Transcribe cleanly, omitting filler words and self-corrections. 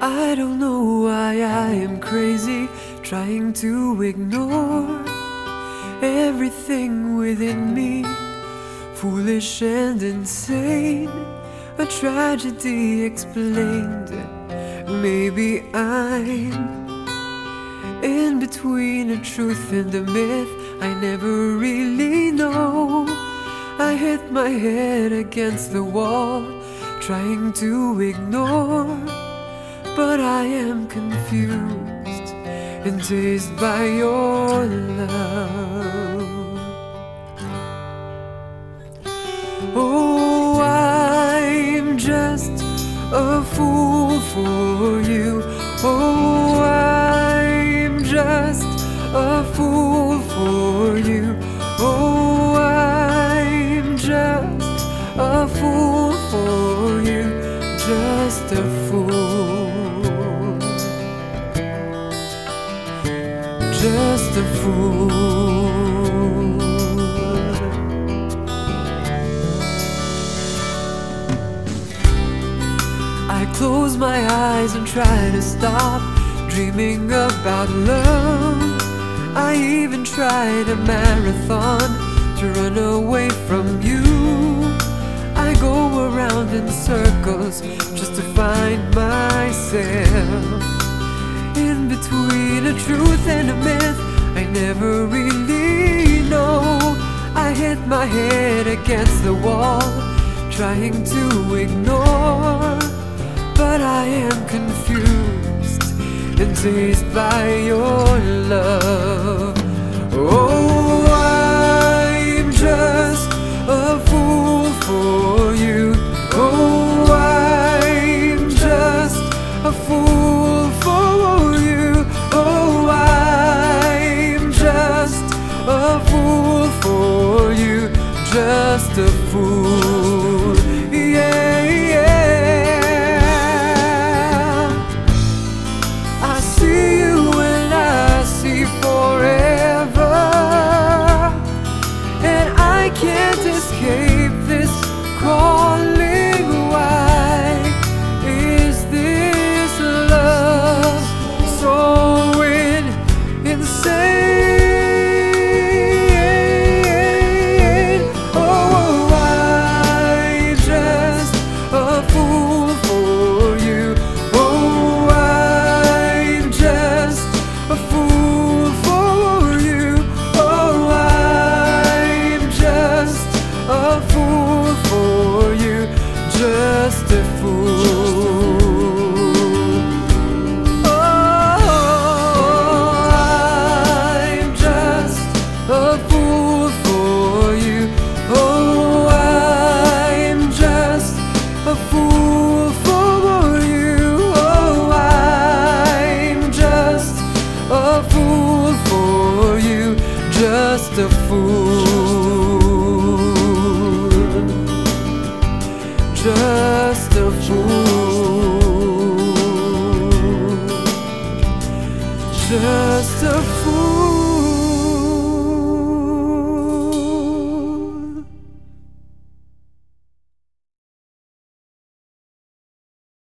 I don't know why I am crazy, trying to ignore everything within me, foolish and insane, a tragedy explained. Maybe I'm in between a truth and a myth, I never really know. I hit my head against the wall, trying to ignore, but I am confused and dazed by your love. Oh, I'm just a fool for you. Oh, I'm just a fool for you. Oh, I'm just a fool for you. Just a fool. Just a fool. I close my eyes and try to stop dreaming about love. I even tried a marathon to run away from you. I go around in circles just to find myself in between a truth and a myth, I never really know. I hit my head against the wall, trying to ignore, but I am confused and dazed by your love. Oh, I'm just a fool for you. Oh, I'm just a fool for you. Oh, I'm just a fool for you. Just a fool.